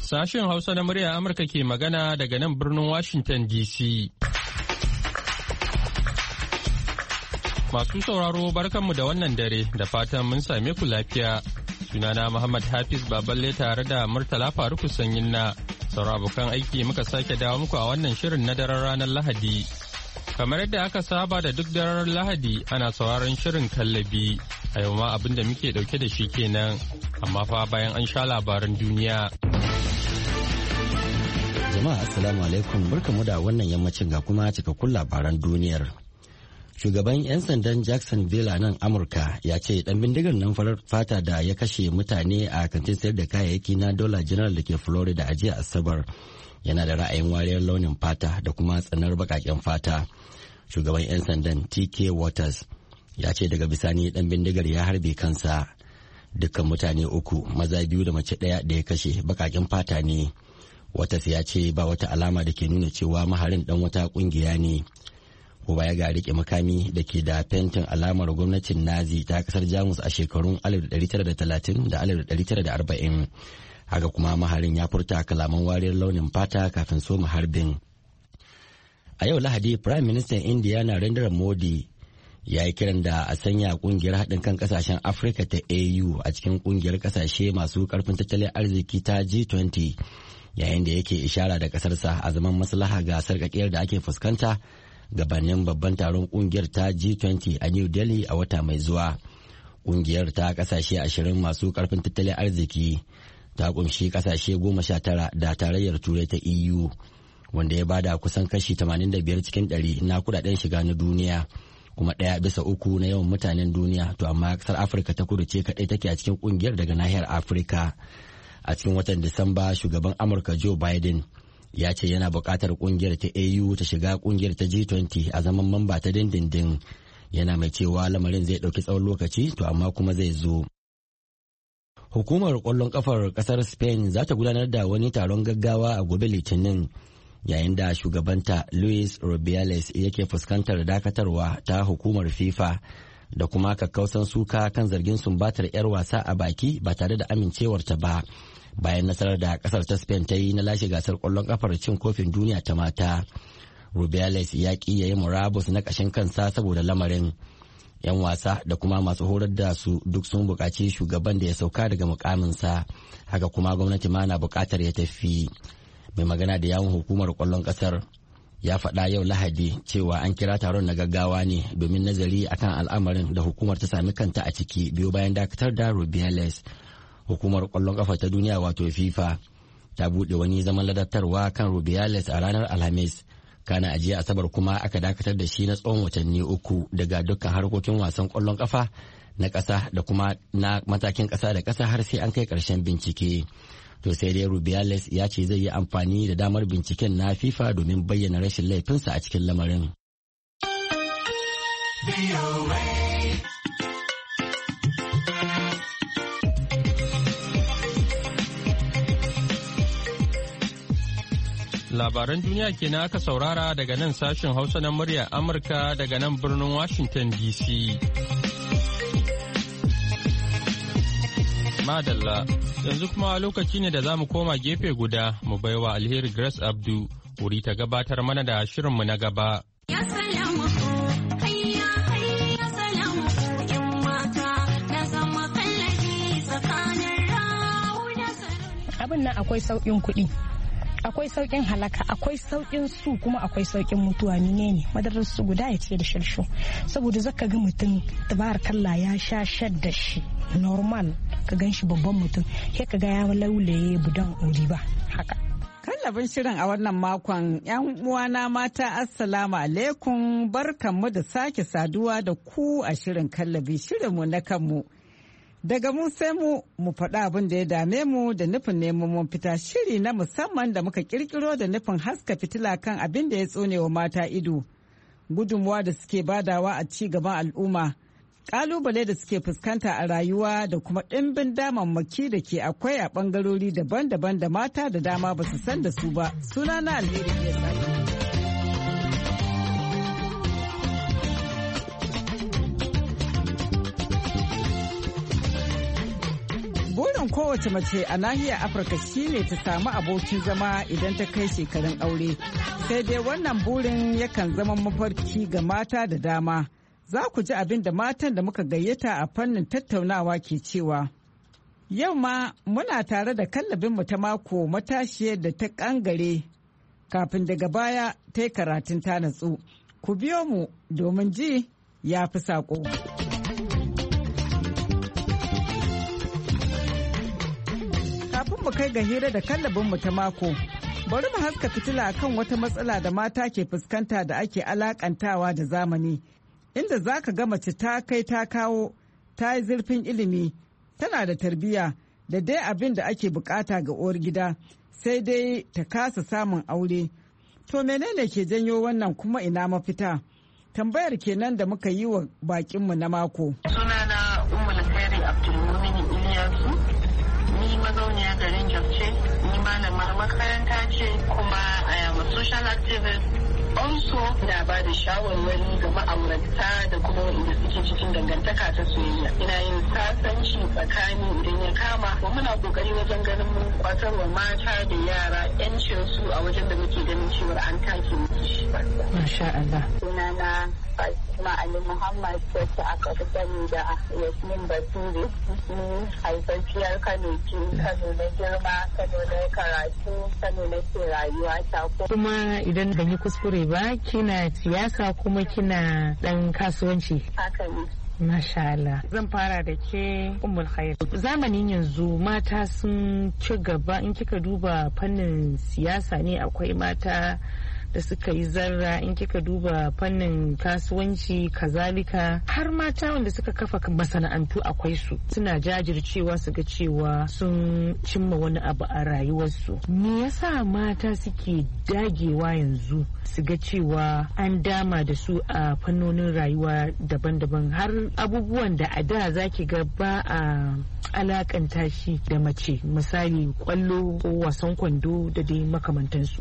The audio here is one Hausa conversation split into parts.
Sashen Hausa na murya Amurka ke magana daga nan birnin Washington DC. Masu sauraro barkanmu da wannan dare da fatan mun same ku lafiya. Sunana Muhammad Hafiz Baballe tare da Murtala Faruku Sanyin na sauran abokan aiki muka sake dawo muku a wannan shirin na daren ranar Lahadi. Kamar yadda aka saba da duk daren Lahadi ana sauraron shirin kallabi. A yau ma abin da muke dauke da shi kenan, amma fa bayan an sha labaran duniya. Jama'a assalamu alaikum, barkamu da wannan yammacin ga kuma cikakkun labaran duniyar. Shugaban 'yan sandan Jacksonville a nan Amurka ya ce dan bindigar nan farar fata da ya kashe mutane a kantin sayar da kayayyaki na Dollar General da ke Florida a jiya Asabar yana da ra'ayin wariyar launin fata da kuma tsanar baƙaƙen fata. Shugaban 'yan sandan TK Waters ya ce daga bisani dan bindigar ya harbe kansa. Dukkan mutane uku, maza biyu da mace ɗaya da ya kashe baƙaƙen fata ne. Waters ya ce ba wata alama da ke nuna cewa maharin dan wata kungiya ne. Ko baya ga rike makami da ke da fentin alamar gwamnatin Nazi ta kasar Jamus a shekarun 1930 da 1940. Haka kuma maharin ya furta kalaman wariyar launin fata kafin soma harbin. A yau Lahadi, Prime Minister India Narendra Modi ya yi kiran da a sanya kungiyar haɗin kan kasashen Afirka ta AU a cikin kungiyar kasashe masu karfin tattalin arziki ta G20 yayin da yake ishara da kasarsa a zaman maslaha ga sarƙaƙiyar da ake fuskanta gabanin babban taron kungiyar ta G20 a New Delhi a wata mai zuwa. Kungiyar ta kasashe 20 masu karfin tattalin arziki ta kunshi kasashe 19 da tarayyar turai ta EU wanda ya bada kusan kashi 85 cikin 100 na kudaden shiga na duniya kuma 1/3 na yawan mutanen duniya. To amma kasar Afirka ta kudu ce kadai take a cikin kungiyar daga nahiyar Afirka. A cikin watan Disamba shugaban Amurka Joe Biden ya ce yana buƙatar ƙungiyar ta AU ta shiga ƙungiyar ta G20 a zaman mamba ta dindindin. Yana mai cewa lamarin zai ɗauki tsawon lokaci to amma kuma zai zo. Hukumar ƙwallon ƙafar ƙasar Spain za ta gudanar da wani taron gaggawa a gobe Litinin yayin da shugabanta Luis Rubiales yake fuskantar dakatarwa ta hukumar FIFA da kuma kakkausan suka kan zargin sumbatar 'yar wasa a baki ba tare da amincewarta ba. Bayan nasarar da kasar ta Spain ta yi na lashe gasar kwallon kafar cin kofin duniya ta mata. Rubiales ya ki yayi murabus na kashin kansa saboda lamarin. 'Yan wasa da kuma masu horar da su duk sun buƙaci shugaban da ya sauka daga mukaminsa. Haka kuma gwamnati ma na buƙatar ya tafi. Mai magana da yawun hukumar kwallon kasar ya faɗa yau Lahadi cewa an kira taron na gaggawa ne domin nazari akan al'amarin da hukumar ta sami kanta a ciki biyo bayan dakatar da Rubiales. Hukumar kwallon kafa ta duniya wato FIFA ta buɗe wani zaman ladabtarwa kan Rubiales a ranar Alhamis. Kana ajiya Asabar kuma aka dakatar da shi na tsawon watanni 3 daga dukkan harkokin wasan kwallon kafa na ƙasa da kuma na matakin ƙasa da ƙasa har sai an kai ƙarshen bincike. To sai dai Rubiales ya ce zai yi amfani da damar binciken na FIFA domin bayyana rashin laifinsa a cikin lamarin. Labaran duniya kenan aka saurara daga nan sashen Hausa na murya Amurka daga nan birnin Washington DC. Madalla, yanzu kuma lokaci ne da za mu koma gefe guda mu baiwa Alheri Grace Abdu wuri ta gabatar mana da shirinmu na gaba. Abin nan akwai sauƙin kuɗi, akwai sauƙin halaka, akwai sauƙin su kuma akwai sauƙin mutuwa. ne madarar su guda ya ce da sharsho, saboda zaka ga mutum tabarakallah ya sha shadda shi normal ka gan shi babban mutum sai ka ga ya laulaye budan ori ba haka. Kallabin shirin a wannan makon, 'yan uwana mata assalamu alaikum, barkanmu da sake saduwa da ku a shirin kallabi, shirinmu na kanmu. Daga mu sai mu faɗa abin da ya dame mu da nufin neman mun fita, shiri na musamman da muka kirkiro da nufin haska fitila kan abin da ya tsone wa mata ido, gudunmuwa da suke badawa a ci gaban al'umma, kalubale da suke fuskanta a rayuwa da kuma ɗimbin damammaki da ke akwai a ɓangarori daban-daban da mata da dama ba su san da su ba. Sunana Alheri Grace. Burin kowace mace a nahiyar Afirka shine ta samu abokin zama idan ta kai shekarun aure. Sai dai wannan burin yakan zama mafarki ga mata da dama. Za ku ji abin da matan da muka gayyata a fannin tattaunawa ke cewa. Yau ma muna tare da kallabinmu ta mako matashiyar da ta kangare kafin daga baya ta yi karatun ta natsu. Ku biyo mu domin ji ya fi saƙo. Kafin mu kai ga hira da kallabinmu ta mako, bari mu haska fitila kan wata matsala da mata ke fuskanta da ake alakantawa da zamani, inda za ka ga mace ta kai ta kawo, ta yi zurfin ilimi, tana da tarbiyya da dai abin da ake bukata ga uwar gida, sai dai ta kasa samun aure. To menene ke janyo wannan kuma ina mafita? Tambayar kenan da muka yi wa bakinmu na mako. Sunana Ummul Khairi Abdulmumin Iliyasu, ni mazauniya garin Jos ce, ni malamar makaranta ce, kuma I am a social activist. Also, ina ba da shawarwari ga ma'aurata da kuma wanda suke cikin dangantaka ta soyayya. Ina yin sasanci tsakani idan ya kama. Kuma muna kokari wajen ganin mun kwatarwa mata da yara 'yancin su a wajen da muke ganin cewa an take musu shi. Masha Allah. Sunana Fatima Ali Muhammad, wacce aka fi sani da Yasmin Bature. Ni haifafiyar Kano ce, Kano na girma, Kano na karatu, Kano na ke rayuwa ta. Kuma idan ban yi kuskure ba, kina siyasa kuma kina dan kasuwanci. Haka ne. Masha Allah. Zan fara da ke Ummul Khair. Zamanin yanzu mata sun ci gaba, in kika duba fannin siyasa ne akwai mata da suka yi zarra, in kika duba fannin kasuwanci kazalika, har mata wanda suka kafa masana'antu akwai su, suna jajircewa su ga cewa sun cimma wani abu a rayuwarsu. Me yasa mata suke dagewa yanzu su ga cewa an dama da su a fannonin rayuwa daban-daban, har abubuwan da a da zaki ga ba a alakanta shi da mace, misali kwallo ko wasan kwando da dai makamantansu?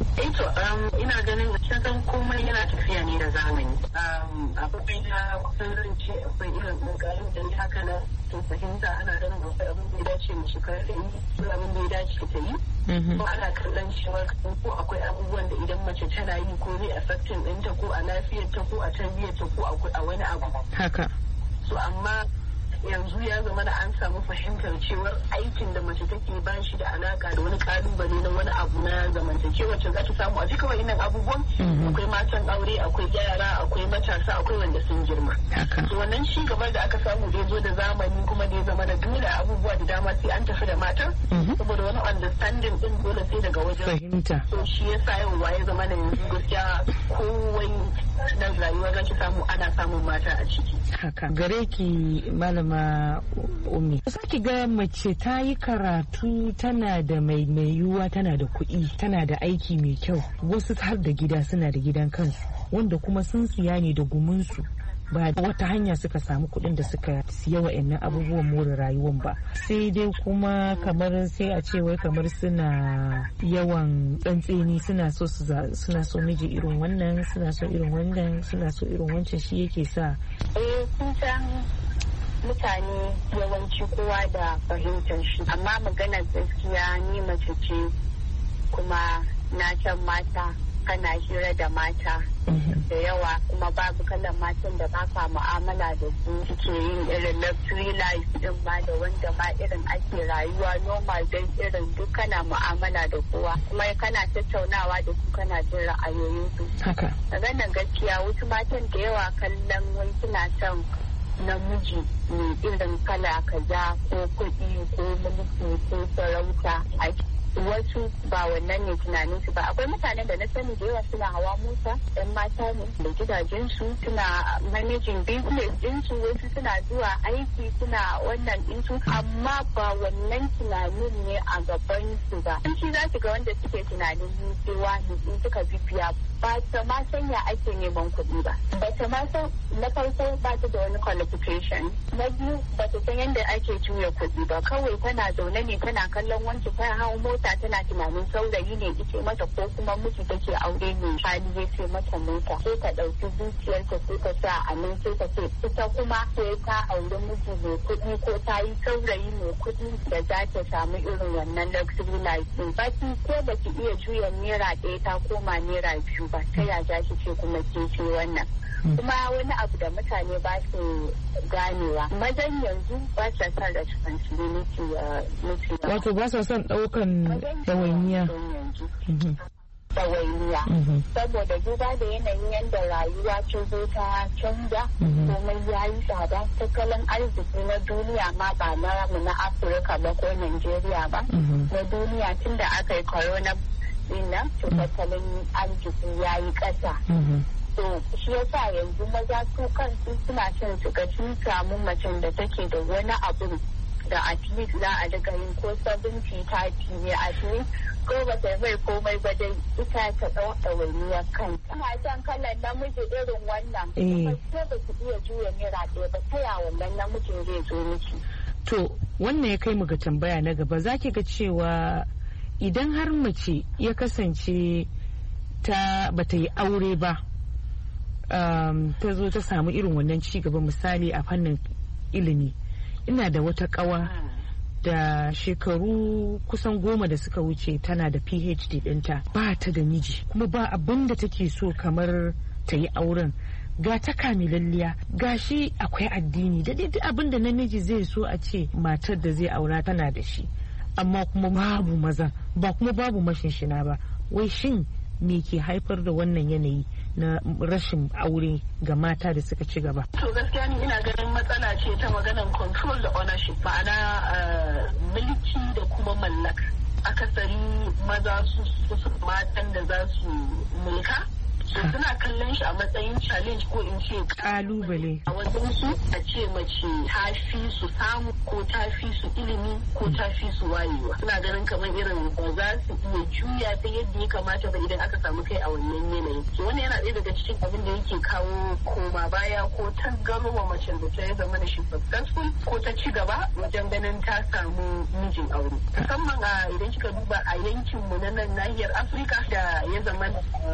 Ina ganin cikin komai yana tafiya ne da zamani. Akwai na kusan zan ce akwai irin ƙoƙarin da ya haka na to fahimta ana ganin akwai abin da ya dace mu shekara da yi, abin da ya dace ta yi. Ko ana kallon cewa ko akwai abubuwan da idan mace tana yi ko zai affecting ɗinta ko a lafiyarta ko a tarbiyyarta ko a wani abu. Haka. So amma yanzu ya zama da an samu fahimtar cewar aikin da mace take ba shi da alaka da wani kalubale na wani abu na zamantakewa wacce za ta samu a duka wa'innan abubuwan. Akwai matan aure, akwai yara, akwai matasa, akwai wanda sun girma. So wannan shi gaba da aka samu da ya zo da zamani kuma da ya zama da dole abubuwa da dama sai an tafi da matan. Saboda wani understanding din dole sai daga wajen fahimta. So shi yasa yau ya zama da yanzu gaskiya kowai na rayuwa za ki samu ana samun mata a ciki. Haka gare ki malama Ummi. Saki ga mace ta yi karatu, tana da mai yiwuwa, tana da kuɗi, tana da aiki mai kyau, wasu har da gida, suna da gidan kansu, wanda kuma sun siya ne da gumunsu, ba wata hanya suka samu kuɗin da suka siya wa'annan abubuwan more rayuwan ba. Sai dai kuma kamar sai a ce wai kamar suna yawan tsantseni, suna so miji irin wannan, suna so irin wannan, suna so irin wancan, shi yake sa mutane yawanci kowa da fahimtar shi, amma maganar gaskiya ni mace ce kuma na can mata, kana hira da mata da yawa, kuma babu kalan matan da baka mu'amala da su suke yin irin luxury life din ma da wanda ma irin ake rayuwa normal dan irin duk kana mu'amala da kowa, kuma kana tattaunawa da su, kana jin ra'ayoyinsu. Maganar gaskiya wasu matan da yawa kallon wai suna son namiji mai irin kala kaza ko kuɗi ko mulki ko sarauta, wasu ba wannan ne tunanin su ba. Akwai mutanen da na sani da yawa suna hawa mota, yan mata ne da gidajensu, suna managing business ɗinsu, wasu suna zuwa aiki, suna wannan ɗinsu, amma ba wannan tunanin ne a gaban su ba. Shi za ki ga wanda suke tunanin cewa in suka bibiya ba ta ma san ya ake neman kuɗi ba ta ma san na farko ba ta da wani qualification na biyu ba ta san yadda ake juya kuɗi ba kawai tana zaune ne tana kallon wancan ta hau mota tana tunanin saurayi ne ike mata ko kuma miji take aure ne hali ya ce mata mota sai ta ɗauki zuciyarta sai ta sa a nan sai ta ce ita kuma sai ta aure miji mai kuɗi ko ta yi saurayi mai kuɗi da za ta samu irin wannan luxury life din ba ko ba ki iya juya naira ɗaya ta koma naira biyu ba ta ya za ki ce kuma ke ce wannan kuma wani abu da mutane ba su ganewa mazan yanzu ba sa son responsibility wato ba sa son ɗaukan ɗawainiya saboda duba da yanayin yadda rayuwa ta zo ta canja komai ya yi tsada tattalin arziki na duniya ma ba na Afirka ba ko Najeriya ba na duniya tun da aka yi corona dinnan tattalin arziki ya yi ƙasa to shi yasa yanzu maza su kansu suna son su ga sun samu macen da take da wani abu da at least za a daga yin ko 70-30 ne at least ko ba ta mai komai ba dai ita ta ɗawainiyar kanta. Ina son kallon namiji irin wannan. Ko ba su iya juya naira ɗaya ba ta ya wannan namijin zai zo miki. To wannan ya kai mu ga tambaya na gaba za ki ga cewa idan har mace ya kasance ba ta yi aure ba ta zo ta samu irin wannan ci gaba misali a fannin ilimi. Ina da wata kawa da shekaru kusan 10 da suka wuce tana da PhD ɗinta ba ta da miji kuma ba abin da take so kamar ta yi auren ga ta kamilalliya ga shi akwai addini da duk abin da namiji zai so a ce matar da zai aura tana da shi amma kuma babu maza ba kuma babu mashinshina ba wai shin me ke haifar da wannan yanayi na rashin aure ga mata da suka ci gaba? To gaskiya ni ina ganin matsala ce ta maganan control da ownership ma'ana mulki da kuma mallaka. Akasari maza su matan da za su mulka so suna kallon shi a matsayin challenge ko in ce kalubale a wajen su a ce mace ta fi su samu ko ta fi su ilimi ko ta fi su wayewa suna ganin kamar irin ba za su iya juya ta yadda ya kamata ba idan aka samu kai a wannan yanayin so wannan yana ɗaya daga cikin abin da yake kawo koma baya ko tangaro wa mace da ta zama da shi successful ko ta ci gaba wajen ganin ta samu mijin aure musamman a idan kika duba a yankin mu na nan nahiyar Afirka da ya zama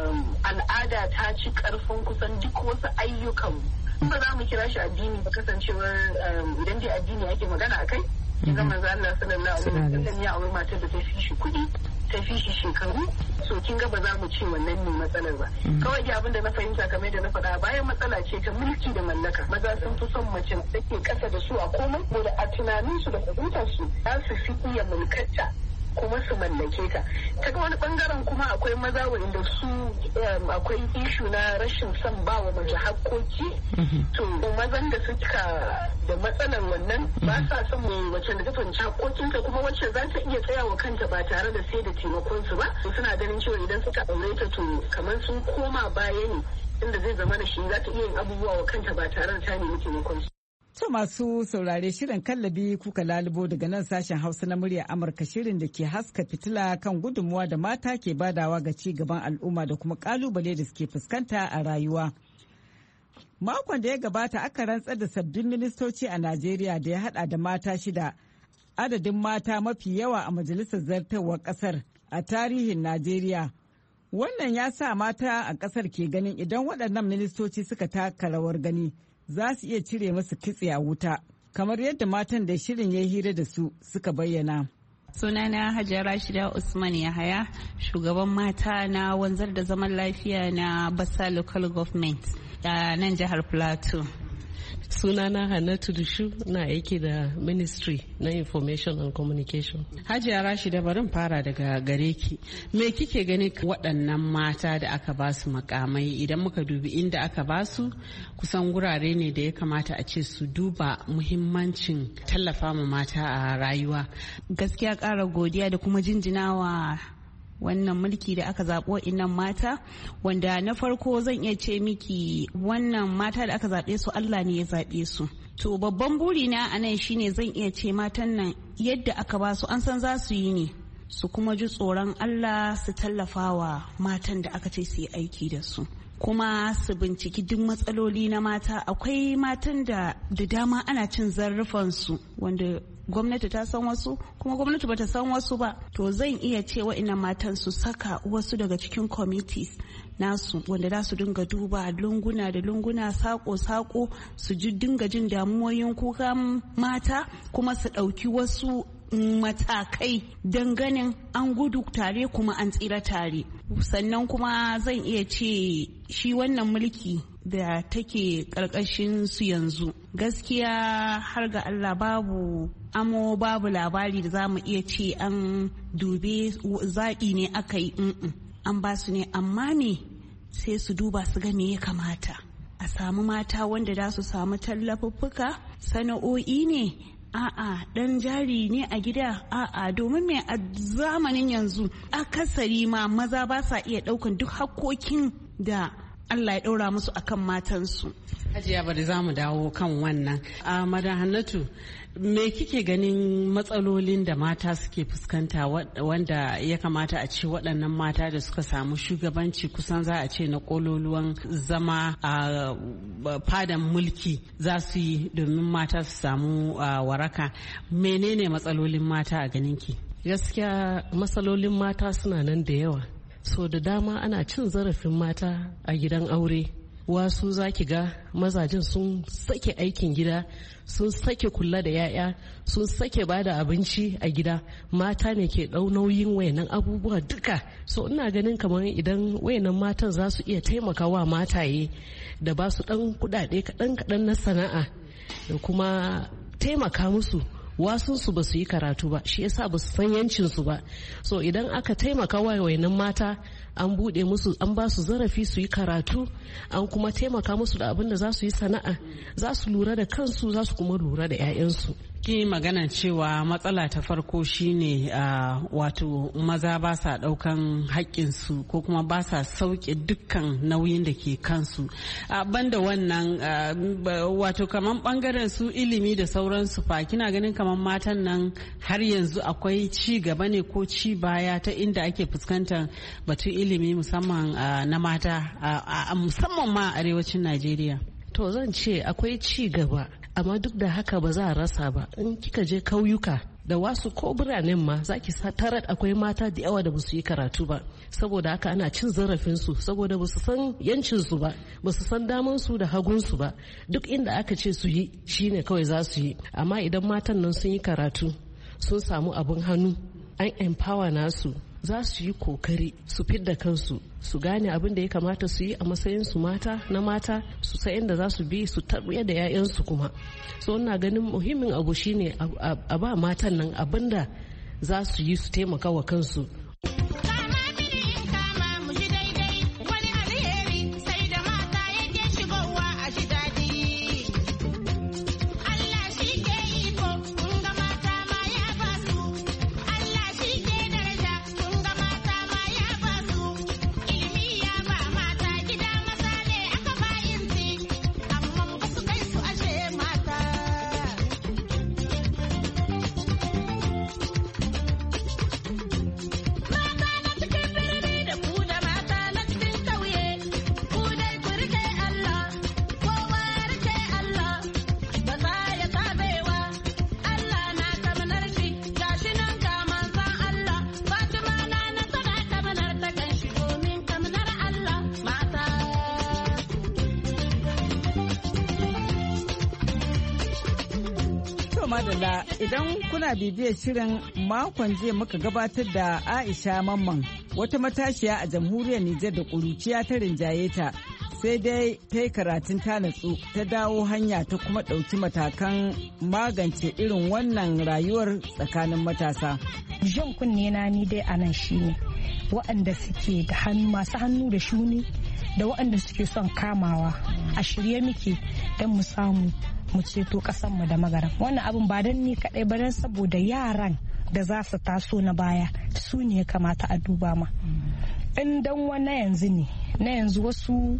al'ada ta ci karfin kusan duk wasu ayyukan ba za mu kira shi addini ba kasancewar idan dai addini ake magana a kai ya zama manzo Allah sallallahu alaihi wasallam ya aure matar da ta fi shi kuɗi ta fi shi shekaru so kin ga ba za mu ce wannan ne matsalar ba kawai dai abin da na fahimta kamar da na faɗa bayan matsala ce ta mulki da mallaka maza sun fi son mace da take ƙasa da su a komai ko da a tunanin su da fahimtar su za su fi iya mulkarta kuma su mallake ta ta wani bangaren kuma akwai maza wanda su akwai ishu na rashin son ba wa mace hakkoki to mazan da suka da matsalar wannan ba sa son mai wacce da ta fahimci hakkokinta kuma wacce za ta iya tsaya wa kanta ba tare da sai da taimakon su ba suna ganin cewa idan suka aure ta to kamar sun koma baya ne inda zai zama da shi za ta iya yin abubuwa wa kanta ba tare da ta nemi taimakon su. To masu saurare shirin kallabi kuka lalubo daga nan sashen Hausa na murya Amurka shirin da ke haska fitila kan gudunmuwa da mata ke badawa ga ci gaban al'umma da kuma kalubale da suke fuskanta a rayuwa. Makon da ya gabata aka rantsar da sabbin ministoci a Najeriya da ya hada da mata 6, adadin mata mafi yawa a majalisar zartarwar kasar a tarihin Najeriya. Wannan ya sa mata a kasar ke ganin idan waɗannan ministoci suka taka rawar gani za su iya cire masu kitse a wuta kamar yadda matan da shirin ya hira da su suka bayyana. Sunana Hajara Rashida Usman Yahaya, shugaban mata na wanzar da zaman lafiya na Bassa Local Government a nan jihar Plateau. Sunana Hannatu Dushu, na aiki da Ministry na Information and Communication. Hajiya Rashida barin fara daga gare ki. Me kike gani waɗannan mata da aka ba su makamai idan muka dubi inda aka ba su kusan gurare ne da ya kamata a ce su duba muhimmancin tallafa ma mata a rayuwa. Gaskiya ƙara godiya da kuma jinjinawa wannan mulki da aka zaɓo innan mata wanda na farko zan iya ce miki wannan mata da aka zaɓe su Allah ne ya zaɓe su. To babban burina a nan shine zan iya ce matan nan yadda aka ba su an san za su yi ne su kuma ji tsoron Allah su tallafawa matan da aka ce su yi aiki da su. Kuma su binciki duk matsaloli na mata. Akwai matan da dama ana cin zarrufansu wanda gwamnati ta san wasu kuma gwamnati bata san wasu ba. To zan iya ce wa'innan matan su saka wasu daga cikin committees nasu wanda za su dinga duba lunguna da lunguna, sako-sako, su dinga jin damuwoyin kukan mata, kuma su ɗauki wasu matakai don ganin an gudu tare kuma an tsira tare. Sannan kuma zan iya ce shi wannan mulki da take ƙarƙashin su yanzu gaskiya har ga Allah babu amo babu labari da za mu iya ce an dube zaɓi ne aka yi an ba su ne, amma me sai su duba su ga me ya kamata a samu mata wanda za su samu tallafuffuka, sana'o'i ne, a'a dan jari ne a gida, a'a domin me a zamanin yanzu akasari ma maza ba sa iya daukan duk hakkokin da Allah ya ɗaura musu akan matansu. Hajiya bari za mu dawo kan wannan. A Madan Hannatu, me kike ganin matsalolin da mata suke fuskanta wanda ya kamata a ce waɗannan mata da suka samu shugabanci kusan za a ce na ƙololuwan zama a fadan mulki za su yi domin mata su samu waraka? Menene matsalolin mata a ganinki? Gaskiya matsalolin mata suna nan da yawa. So da dama ana cin zarafin mata a gidan aure. Wasu za ki ga mazajen sun sake aikin gida, sun sake kula da 'ya'ya, sun sake ba da abinci a gida. Mata ne ke ɗau nauyin wayannan abubuwa duka. So ina ganin kamar idan wayannan matan za su iya taimakawa mataye da ba su ɗan kuɗaɗe kaɗan-kaɗan na sana'a da kuma taimaka musu. Wasunsu ba su yi karatu ba, shi yasa ba su san yancinsu ba. So idan aka taimaka wa wayannan mata, an buɗe musu, an ba su zarafi su yi karatu, an kuma taimaka musu da abin da za su yi sana'a, za su lura da kansu, za su kuma lura da 'ya'yansu. Ki magana cewa matsala ta farko shine wato maza ba sa daukan haƙƙinsu ko kuma ba sa sauke dukkan nauyin da ke kansu. Banda wannan wato kaman bangaren su ilimi da sauransu fa, kina ganin kaman matan nan har yanzu akwai ci gaba ne ko ci baya ta inda ake fuskantar batun ilimi musamman na mata musamman ma a arewacin Najeriya? To zan ce akwai ci gaba, amma duk da haka ba za a rasa ba. In kika je kauyuka da wasu ko biranen ma za ki tarar akwai mata da yawa da ba su yi karatu ba, saboda haka ana cin zarafinsu saboda ba su san yancinsu ba, ba su san damansu da hagunsu ba. Duk inda aka ce su yi shine kawai za su yi. Amma idan matan nan sun yi karatu, sun samu abin hannu, an empower nasu, za su yi kokari su fidda kansu, su gane abin da ya kamata su yi a matsayin su mata na mata, su san inda za su bi su tarbiya da 'ya'yansu kuma. So ina ganin muhimmin abu shine a ba matan nan abin da za su yi su taimaka wa kansu. Madalla, idan kuna bibiyar shirin makon jiya muka gabatar da Aisha Mamman, wata matashiya a jamhuriyar Nijar da ƙuruciya ta rinjaye ta, sai dai ta yi karatun ta natsu, ta dawo hanya ta kuma ɗauki matakan magance irin wannan rayuwar tsakanin matasa. Jan kunne na ni dai a nan shine waɗanda suke da hannu, masu hannu da shuni, da waɗanda suke son kamawa, a shirye muke don mu samu mu ceto mu da magaran. Wannan abin ba don ni kaɗai ba, don saboda yaran da za su taso na baya su ne ya kamata a duba ma. In dan wani yanzu ne, na yanzu wasu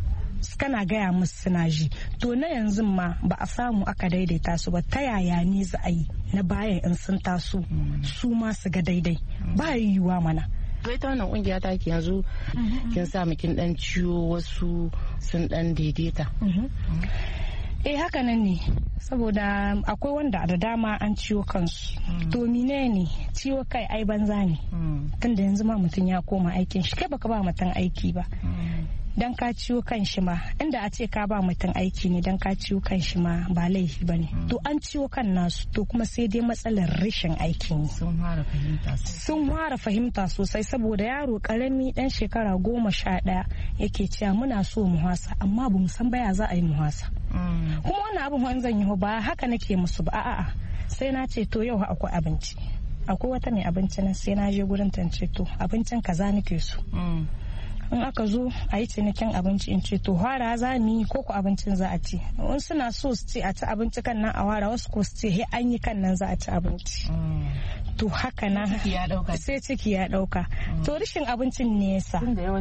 kana gaya musu suna ji. To na yanzu ma ba a samu aka daidaita su ba, ta yaya ne za a yi na bayan in sun taso su ma su ga daidai, ba yiwuwa mana. Ita wannan kungiya ta ki yanzu kin sa kin dan ciwo wasu sun dan daidaita. Haka nan ne, saboda akwai wanda da dama an ciwo kansu. To mine ne ciwo kai ai banza ne, tunda yanzu ma mutum ya koma aikin shi, kai baka ba mutum aiki ba dan ka ciwo kan shi ma, inda a ce ka ba mutum aiki ne dan ka ciwo kan shi ma ba laifi ba ne. To an ciwo kan nasu, to kuma sai dai matsalar rashin aikin sun fara fahimta sosai, saboda yaro karami dan shekara 11 yake cewa muna so mu hasa amma ba mu san baya za a yi mu hasa. Kuma wannan abin zan yi ba haka nake musu ba, a'a sai na ce to yau akwai abinci, akwai wata mai abinci nan, sai na je gurin tance to abincin kaza nake so. In aka zo a yi cinikin abinci in ce to hara za mu yi ko ku abincin za a ci. In suna so su ce a ci abinci kan nan a wara, wasu ko su ce he an yi kan nan za a ci abinci. To haka na sai ciki ya dauka. To rashin abincin ne yasa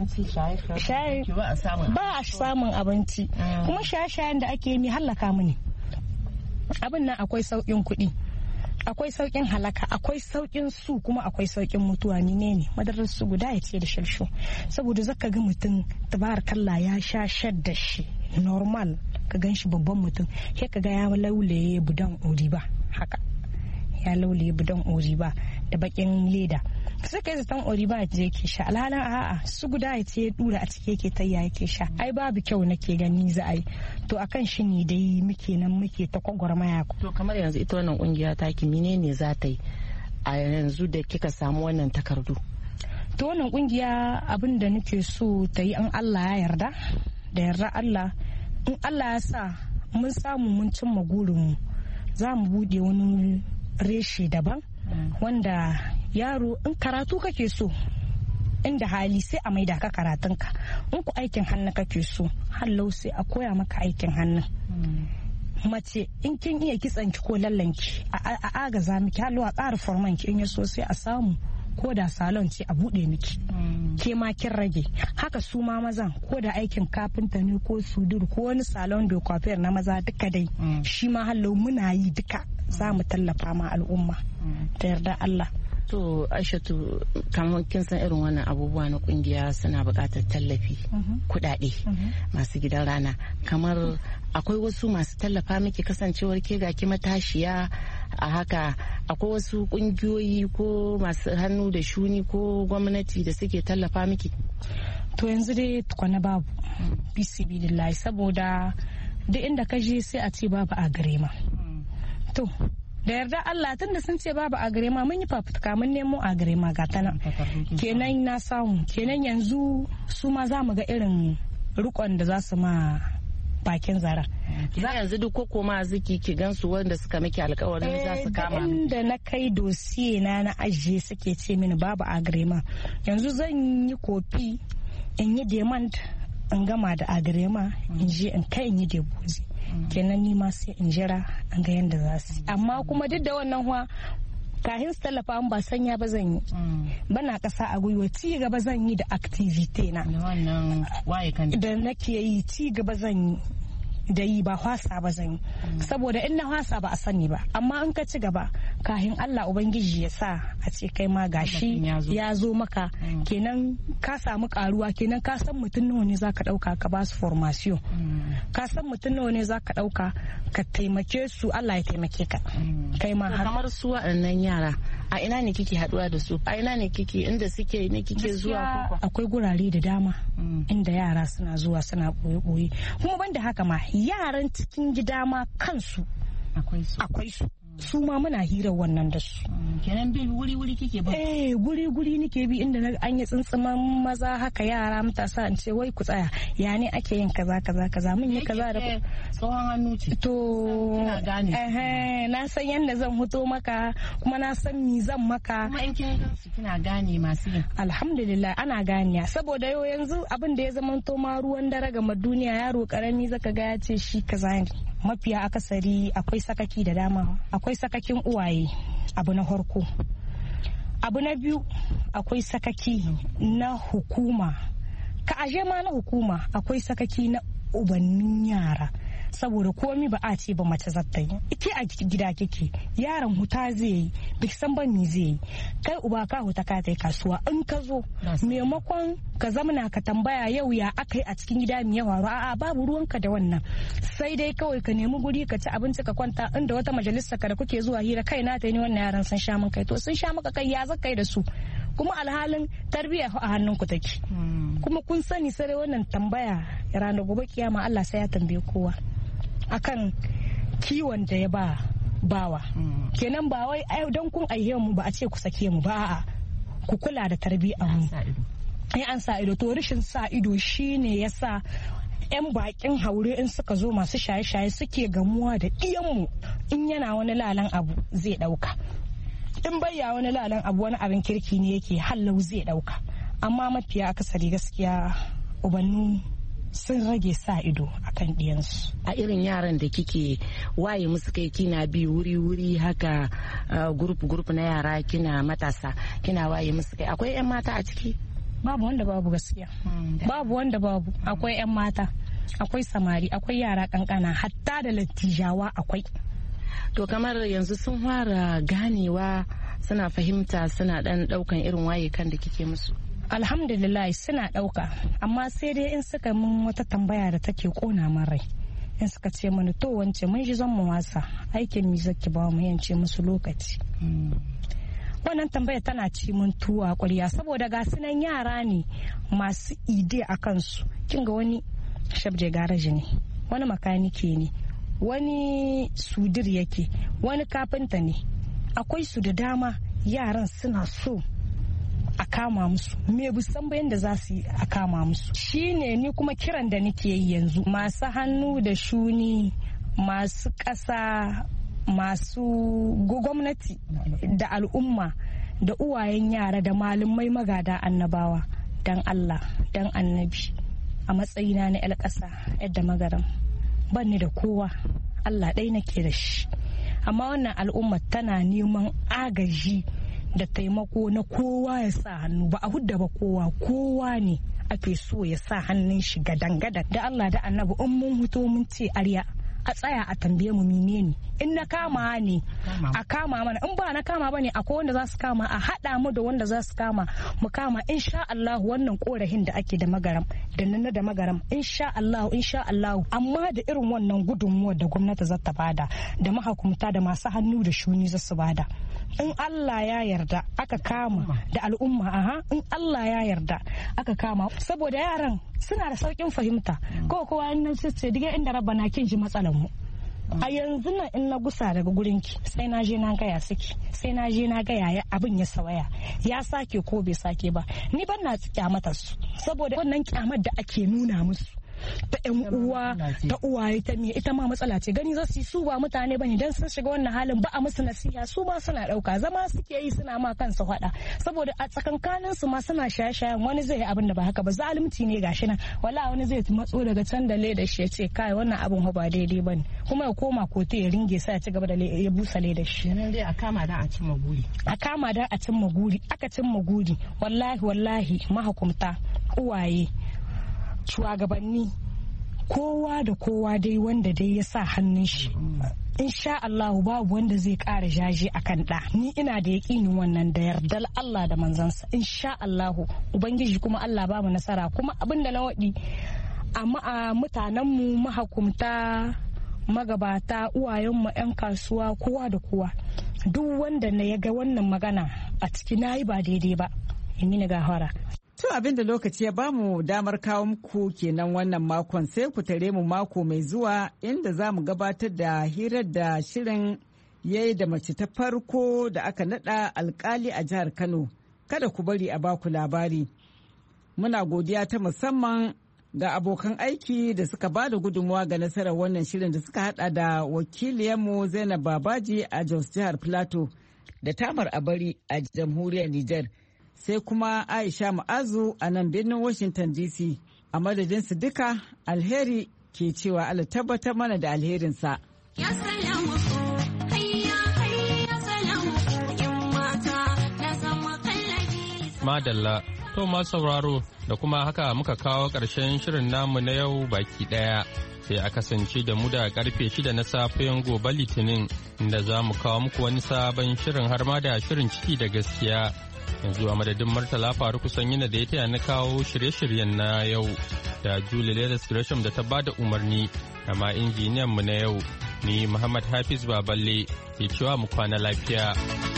ba a samun abinci, kuma shaye-shayen da ake yi hallaka mu ne. Abin nan akwai sauƙin kuɗi, akwai sauƙin halaka, akwai sauƙin su, kuma akwai sauƙin mutuwa. ne madarar su guda ya ce da shalsho, saboda zaka ga mutum tabarakallah ya sha shadda shi normal, ka gan shi babban mutum, sai ka ga ya laulaye budan oriba, haka ya laulaye budan oriba da bakin leda, sai kai zaton oriba je ke sha, alhalin a'a su guda ya ce dura a cike yake tayya yake sha. Ai babu kyau nake gani za a yi, to akan shi ne dai muke ta kwagwarmaya. To kamar yanzu ita wannan kungiya ta ki menene za ta yi a yanzu da kika samu wannan takardu? To wannan kungiya abin da nake so ta yi, in Allah ya yarda, da yarda Allah, in Allah ya sa mun samu mun cimma gurinmu, za mu bude wani reshe daban wanda yaro in karatu kake so, inda hali sai a maida ka karatunka, in ku aikin hannu kake so hallau sai a koya maka aikin hannu. Mace in kin iya kitsanki ko lallanki a agaza miki, hallo a ƙara formanki, in ya so sai a samu ko da salon ce a buɗe miki, ke ma kin rage. Haka su ma mazan, ko da aikin kafinta ne ko sudur ko wani salon da kwafiyar na maza duka dai shi ma hallo muna yi duka, za mu tallafa ma al'umma da yarda Allah. To Aishatu, kamar kin san irin wannan abubuwa na kungiya suna buƙatar tallafi, kuɗaɗe masu gidan rana, kamar akwai wasu masu tallafa miki kasancewar ke ga ki matashiya a haka, akwai wasu kungiyoyi ko masu hannu da shuni ko gwamnati da suke tallafa miki? To yanzu dai tukwana babu, bisibilillahi, saboda duk inda ka je sai a ce babu a gare ma. To da yarda Allah, tunda sun ce babu a gare ma, mun yi fafutuka mun nemo a gare ma ga tana, kenan na samu, kenan yanzu su ma za mu ga irin rikon da za su ma bakin zara. Za yanzu duk ko ma ziki ki gansu wanda suka miki alkawarin za su kama. Inda na kai dosiye na ajiye suke ce mini babu a gare ma, yanzu zan yi kofi in yi demand in gama da a gare ma, in je in kai in yi deposit, kenan ni ma sai in jira an ga yadda za su. Amma kuma duk da wannan huwa kahin su tallafa ba sanya ba zan yi, bana kasa a gwiwa, ci gaba zan yi da activity na da nake yi, ci gaba zan yi da yi, ba hwasa ba zan yi, saboda in na hwasa ba a sani ba. Amma in ka ci gaba kahin Allah ubangiji ya sa a ce kai ma gashi ya zo maka, kenan ka samu karuwa, kenan ka san mutum nawa ne zaka dauka ka ba su formation, ka san mutum nawa ne zaka dauka ka taimake su, Allah ya taimake ka kai ma. Kamar su waɗannan yara a ina ne kike haduwa da su, a ina ne kike, inda suke ne kike zuwa? Akwai gurare da dama inda yara suna zuwa suna boye-boye, kuma banda haka ma yaran cikin gida ma kansu akwai su ma muna hirar wannan da su. Kenan bi wuri kike ba? Guri nike bi, inda an yi tsuntsuman maza haka yara matasa, in ce wai ku tsaya, ya ne ake yin kaza mun yi kaza da tsohon hannu ce. To na san yadda zan huto maka, kuma na san mi zan maka. Kuma in kin gansu kina gane masu yin? Alhamdulillah ana ganiya, saboda yau yanzu abin da ya zama to ma ruwan dare ga duniya, yaro karami zaka ga ya ce shi kaza ne. Mafiya akasari akwai sakaki da dama, akwai sakakin uwaye, abu na farko. Abu na biyu akwai sakaki na hukuma, ka aje ma na hukuma, akwai sakaki ubannin yara saboda komi ba a ce ba mace zata yi ike a gida kike yaron huta zai yi bai san ba me zai yi kai uba ka huta ka tai kasuwa in ka zo maimakon ka zamana ka tambaya yau ya akai a cikin gida me ya faru a'a babu ruwanka da wannan sai dai kawai ka nemi guri ka ci abinci ka kwanta inda wata majalisa ka da kuke zuwa hira kai na ta ni wannan yaran sun sha min kai to sun sha maka kai ya zaka kai da su kuma alhalin tarbiyya a hannunku take kuma kun sani sai wannan tambaya ranar gobe kiyama Allah sai ya tambaye kowa akan kiwon da ya bawa kenan ba wai don kun aihe mu ba a ce ku sake mu ba a'a ku kula da tarbiyyar mu an sa ido to rashin sa ido shine yasa 'yan bakin haure in suka zo masu shaye-shaye suke gamuwa da ɗiyanmu in yana wani lalan abu zai ɗauka in bayya wani lalan abu wani abin kirki ne yake hallau zai ɗauka amma mafiya akasari gaskiya ubannu sun rage sa ido akan ɗiyansu. A irin yaran da kike waye musu kai kina bi wuri-wuri haka gurup na yara kina matasa kina waye musu kai akwai 'yan mata a ciki? Babu wanda babu gaskiya. Babu wanda babu akwai 'yan mata akwai samari akwai yara kankana hatta da lattijawa akwai. To kamar yanzu sun fara ganewa suna fahimta suna dan daukan irin waye kan da kike musu. Alhamdulillah suna ɗauka amma sai dai in suka min wata tambaya da take kona min rai in suka ce mani to wance mun ji zan mu wasa aikin mi zaki ba mu yance musu lokaci wannan tambaya tana ci mun tuwa ƙwarya saboda ga sunan yara ne masu ide a kansu kin ga wani shabje garaji ne wani makanike ne wani sudir yake wani kafinta ne akwai su da dama yaran suna so a kama musu me busan bayan da za su yi a kama musu shine ni kuma kiran da nake yi yanzu masu hannu da shuni masu ƙasa masu gwamnati da al'umma da uwayen yara da malamai magada annabawa dan Allah dan annabi a matsayina na 'yar ƙasa yadda magaram ban ni da kowa Allah ɗai nake da shi amma wannan al'umma tana neman agaji da taimako na kowa ya sa hannu ba a hudda ba kowa ne ake so ya sa hannun shi gadan-gadan da Allah da annabi in mun huto mun ce arya a tsaya a tambaye mu menene in na kama ne a kama mana in ba na kama bane akwai wanda za su kama a hada mu da wanda za su kama mu kama insha Allah wannan korahin da ake da magaram da nan da magaram insha Allah amma da irin wannan gudunmuwa da gwamnati za ta bada da mahukumta da masu hannu da shuni za su bada in Allah ya yarda aka kama da al'umma in Allah ya yarda aka kama saboda yaran suna da saukin fahimta kowa in ce diga inda rabana kin ji matsalar mu a yanzu nan in na gusa daga gurin ki sai na je na gaya saki sai na je na gaya abin ya sawaya ya sake ko bai sake ba ni ban na kyamata su saboda wannan kyamar da ake nuna musu ta yan uwa ta uwaye ta me ita ma matsala ce gani za su ba mutane bane dan sun shiga wannan halin ba a musu nasiha su ma suna dauka zama suke yi suna ma kansu hada saboda a tsakankanin su ma suna shaye-shayen wani zai yi abin da ba haka ba zalunci ne gashi nan wala wani zai matso daga can da leda shi ya ce kai wannan abin ba daidai bane kuma ya koma kotu ya ringe sai ya ci gaba da ya busa leda shi nan dai a kama dan a cimma guri aka cimma guri wallahi mahukumta uwaye shugabanni kowa da kowa dai wanda dai ya sa hannun shi insha Allah babu wanda zai ƙara jaje akan ɗa ni ina da yaƙinin wannan da yardar Allah da manzansa insha Allah ubangiji kuma Allah ba mu nasara kuma abin da na waɗi a mutanenmu mahukumta magabata uwayenmu 'yan kasuwa kowa da kowa duk wanda na ya ga wannan magana a ciki na yi ba daidai ba yi ni gahara. To abin da lokaci ya bamu damar kawo muku kenan wannan makon sai ku tare mu mako mai zuwa inda za mu gabatar da hirar da shirin yayi da mace ta farko da aka nada alkali a jihar Kano. Kada ku bari a baku labari. Muna godiya ta musamman ga abokan aiki da suka ba da gudunmuwa ga nasarar wannan shirin da suka hada da wakiliyarmu Zainab Babaji a Jos jihar Plateau da Tamar Abari a jamhuriyar Nijar. Sai kuma Aisha Ma'azu a nan birnin Washington DC. A madadinsu duka alheri ke cewa Allah tabbatar mana da alherinsa. Madalla To masu sauraro da kuma haka muka kawo ƙarshen shirin namu na yau baki ɗaya. Sai a kasance da mu da karfe 6 na safiyan gobe Litinin inda za mu kawo muku wani sabon shirin har ma da shirin ciki da gaskiya. Yanzu a madadin Murtala Faruku Sanyina da ya taya na kawo shirye-shiryen na yau da Julie Leathers Gresham da ta bada umarni amma injiniyan mu na yau ni Muhammad Hafiz Baballe ke cewa mu kwana lafiya.